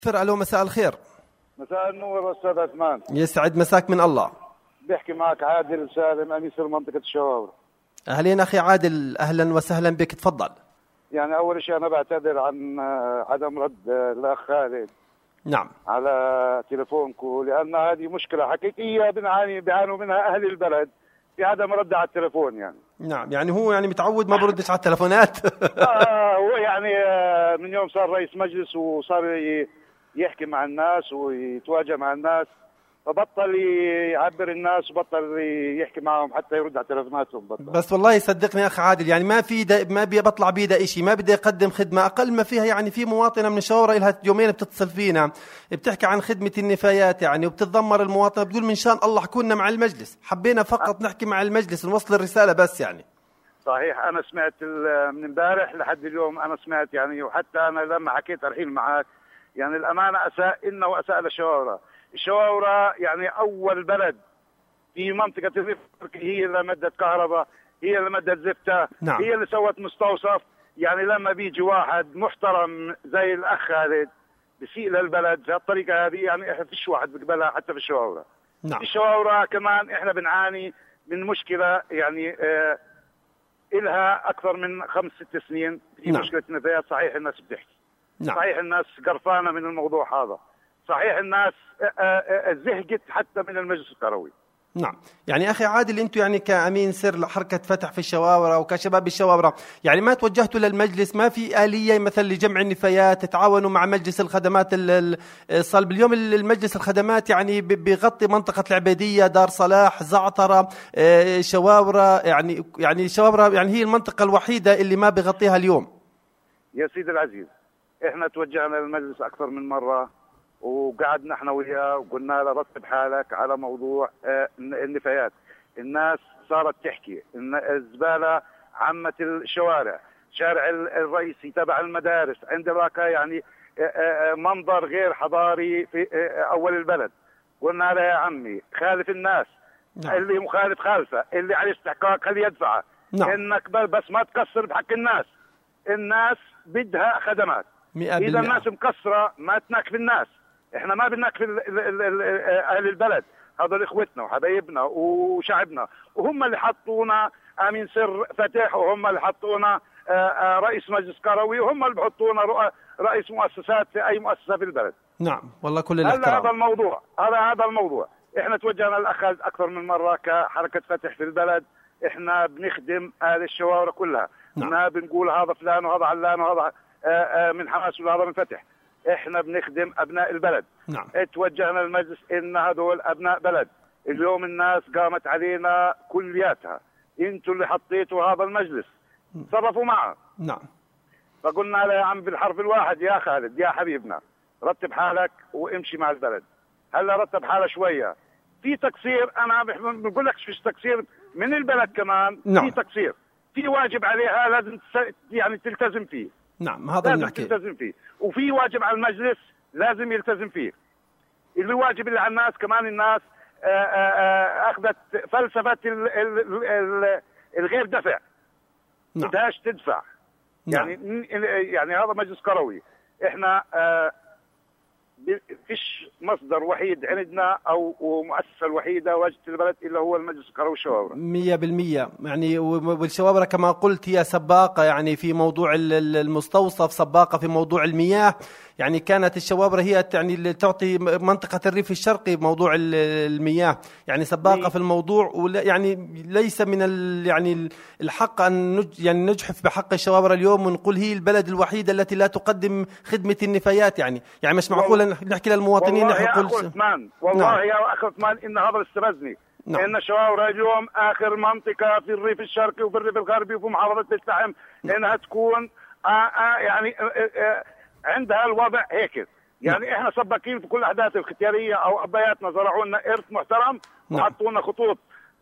ألو، مساء الخير. مساء النور أستاذ عثمان. يسعد مساك من الله. بيحكي معك عادل سالم، أمين سر منطقة الشواورة. أهلين أخي عادل، أهلا وسهلا بك، تفضل. يعني أول شيء أنا بعتذر عن عدم رد الأخ خالد نعم على تليفونكم، لأن هذه مشكلة حقيقية بيعانوا منها أهل البلد في عدم رد على التليفون. يعني نعم، يعني هو يعني متعود ما بردش على التليفونات. هو يعني من يوم صار رئيس مجلس وصار يحكي مع الناس ويتواجه مع الناس، فبطل يعبر الناس وبطل يحكي معهم حتى يرد على تليفوناتهم. بس والله صدقني يا أخي عادل، يعني ما بيطلع بيده إشي، ما بدي يقدم خدمة. أقل ما فيها يعني في مواطنة من الشوارع لها يومين بتتصل فينا بتحكي عن خدمة النفايات يعني، وبتتذمر المواطنة بتقول من شان الله حكونا مع المجلس، حبينا فقط نحكي مع المجلس نوصل الرسالة بس يعني. صحيح. أنا سمعت من امبارح لحد اليوم، أنا سمعت يعني، وحتى أنا لما حكيت الحين معك يعني الأمانة أساء للشواورة. الشواورة يعني أول بلد في منطقة الريف هي اللي مدت كهرباء، هي اللي مدت زفتة. نعم. هي اللي سوت مستوصف. يعني لما بيجي واحد محترم زي الأخ خالد بيسيء للبلد بهالطريقة هذه، يعني إحنا فيش واحد بيقبلها حتى في الشواورة. نعم. في الشواورة كمان إحنا بنعاني من مشكلة يعني إلها أكثر من 5-6 سنين في نعم. مشكلة النفايات. صحيح الناس بتحكي. نعم. صحيح الناس قرفانة من الموضوع هذا. صحيح الناس زهقت حتى من المجلس القروي. نعم. يعني أخي عادل، أنتم يعني كأمين سر لحركة فتح في الشواورة وكشباب الشواورة، يعني ما توجهتوا للمجلس؟ ما في آلية مثلا لجمع النفايات تتعاونوا مع مجلس الخدمات الصلب؟ اليوم المجلس الخدمات يعني بيغطي منطقة العبيدية، دار صلاح، زعترة، شواورة، يعني شواورة يعني هي المنطقة الوحيدة اللي ما بيغطيها اليوم. يا سيدي العزيز، احنا توجهنا للمجلس أكثر من مرة، وقعدنا احنا وياه وقلنا له رتب حالك على موضوع النفايات. الناس صارت تحكي ان الزبالة عمت الشوارع، شارع الرئيسي تبع المدارس عندما كان يعني منظر غير حضاري في اول البلد. قلنا له يا عمي خالف الناس. نعم. اللي مخالف خالفه، اللي عليه استحقاق خليه يدفعه. نعم. انك بس ما تقصر بحق الناس. الناس بدها خدمات. 100%. اذا الناس مقصره ما تناكف الناس. احنا ما بنناكف اهل البلد، هذول اخوتنا وحبايبنا وشعبنا، وهم اللي حطونا امين سر فتح، وهم اللي حطونا رئيس مجلس قروي، وهم اللي بحطونا رئيس مؤسسات في اي مؤسسه في البلد. نعم والله كل الاحترام. هذا الموضوع. احنا توجهنا للاخ اكثر من مره كحركه فتح في البلد. احنا بنخدم اهل الشوارع كلها. نعم. ما بنقول هذا فلان وهذا علان وهذا من حماس وهذا من فتح. احنا بنخدم ابناء البلد. نعم. توجهنا للمجلس ان هذول ابناء بلد. اليوم الناس قامت علينا كلياتها، انتوا اللي حطيتوا هذا المجلس، تصرفوا معه. نعم. فقلنا له يا عم بالحرف الواحد يا خالد يا حبيبنا، رتب حالك وامشي مع البلد. هلا رتب حاله شويه. في تقصير، انا بقول لك فيش تقصير من البلد كمان. نعم. في تقصير، في واجب عليها لازم يعني تلتزم فيه. نعم هذا اللي نحكي. تلتزم فيه، وفي واجب على المجلس لازم يلتزم فيه. اللي واجب اللي على الناس كمان، الناس اخذت فلسفه الغير دفع. نعم. بدهاش تدفع. نعم. يعني هذا مجلس قروي. احنا فيش مصدر وحيد عندنا او مؤسسه الوحيده واجهت البلد الا هو المجلس القروي الشواورة. 100%. يعني والشواورة كما قلت هي سباقة يعني في موضوع المستوصف، سباقة في موضوع المياه. يعني كانت الشواورة هي يعني تعطي منطقة الريف الشرقي موضوع المياه، يعني سباقة في الموضوع. يعني ليس من يعني الحق أن يعني نجحف بحق الشواورة اليوم ونقول هي البلد الوحيدة التي لا تقدم خدمة النفايات. يعني مش معقول نحكي للمواطنين والله يا أخ عثمان، والله يا أخ عثمان إن هذا استفزني. نعم. إن الشواورة اليوم آخر منطقة في الريف الشرقي وفي الريف الغربي وفي محافظة التحم إنها تكون يعني عندها الوضع هيك. يعني احنا سباقين في كل احداث الختياريه، او ابياتنا زرعوا لنا ارث محترم وحطوا لنا خطوط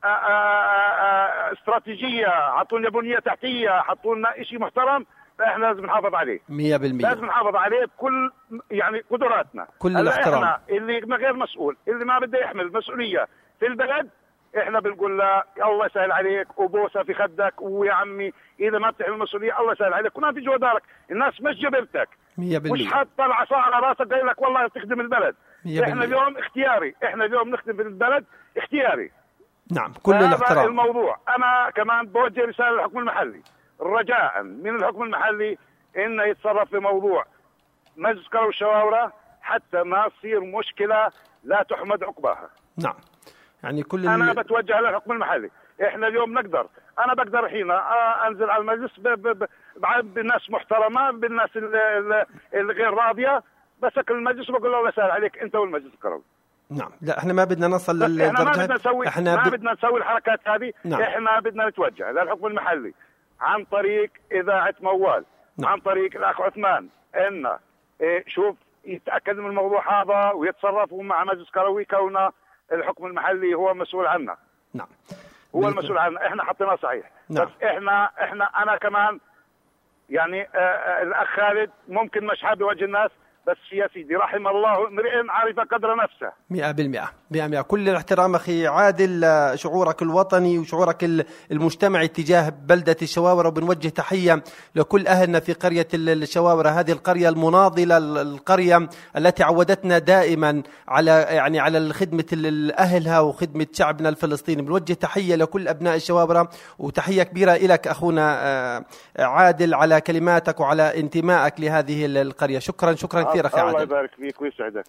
استراتيجيه، حطوا لنا بنيه تحتيه، حطوا لنا شيء محترم. فاحنا لازم نحافظ عليه 100%. لازم نحافظ عليه بكل يعني قدراتنا. كل الاحترام. احنا اللي غير مسؤول، اللي ما بده يحمل مسؤوليه في البلد، احنا بنقول له الله يسهل عليك وبوسه في خدك، ويا عمي اذا ما بتحمل المسؤوليه الله يسهل عليك وما في جوا دارك. الناس مش جبرتك، مش حاط العصا على راسك قايل لك والله تخدم البلد. احنا اليوم اختياري، احنا اليوم نخدم البلد اختياري. نعم، كل الاحترام. الموضوع انا كمان بوجه رساله للحكم المحلي رجاء من الحكم المحلي انه يتصرف في موضوع مجلس قروي الشواورة حتى ما تصير مشكله لا تحمد عقباها. نعم، يعني انا بتوجه للحكم المحلي. احنا اليوم انا بقدر الحين انزل على المجلس بالناس محترمه، بالناس الغير راضيه، بسكر المجلس وبقول له مساء عليك انت والمجلس القروي. نعم، لا احنا ما بدنا نصل للدرجه، ما بدنا نسوي الحركات هذه. نعم. احنا بدنا نتوجه للحكم المحلي عن طريق اذاعه موال. نعم. عن طريق الاخ عثمان انه شوف يتاكد من الموضوع هذا ويتصرفوا مع مجلس قروي كونه الحكم المحلي هو مسؤول عنه. نعم، هو المسؤول عنه، احنا حطيناه صحيح. نعم. بس احنا انا كمان يعني الاخ خالد ممكن مش حابب يواجه الناس، بس يا سيدي رحم الله امرئ عرف قدر نفسه. 100%. كل الاحترام أخي عادل، شعورك الوطني وشعورك المجتمعي تجاه بلدة الشواورة، وبنوجه تحية لكل أهلنا في قرية الشواورة، هذه القرية المناضلة، القرية التي عودتنا دائما على خدمة أهلها وخدمة شعبنا الفلسطيني. بنوجه تحية لكل أبناء الشواورة، وتحية كبيرة لك أخونا عادل على كلماتك وعلى انتمائك لهذه القرية. شكرا كثير أخي عادل. الله يبارك فيك ويسعدك.